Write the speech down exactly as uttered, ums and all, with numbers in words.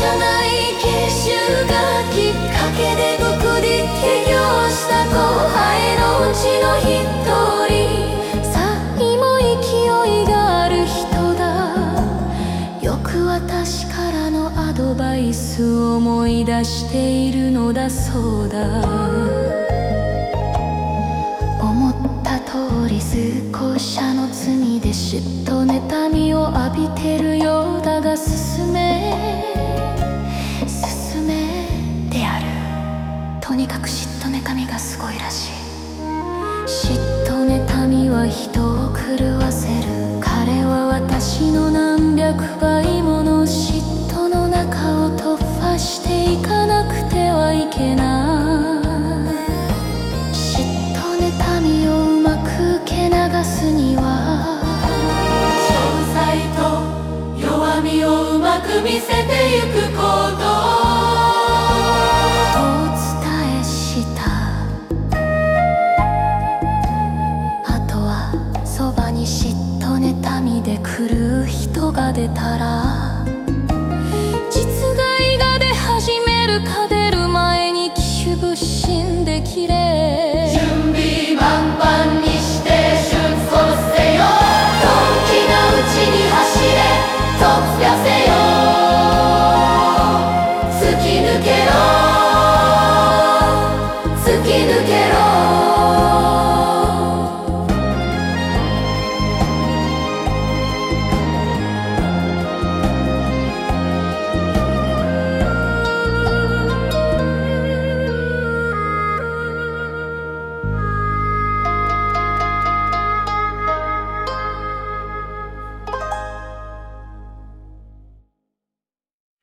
社内研修がきっかけで僕で起業した後輩のうちの一人さにも勢いがある人だ。よく私からのアドバイスを思い出しているのだそうだ。思った通り少しの罪で嫉妬妬みを浴びてるようだが進め進めである。とにかく嫉妬妬みがすごいらしい。嫉妬妬みは人を狂わせる。彼は私の何百倍もの嫉妬の中を突破していかなくてはいけない。嫉妬妬みをうまく受け流すには詳細と弱みをうまく見せてゆくこととお伝えした。あとはそばに嫉妬妬みで狂う人が出たら実害が出始めるか出る前に奇襲仏心できれ準備万々にして出走せよ。ドンキなうちに走れ突破せよ。突き抜けろ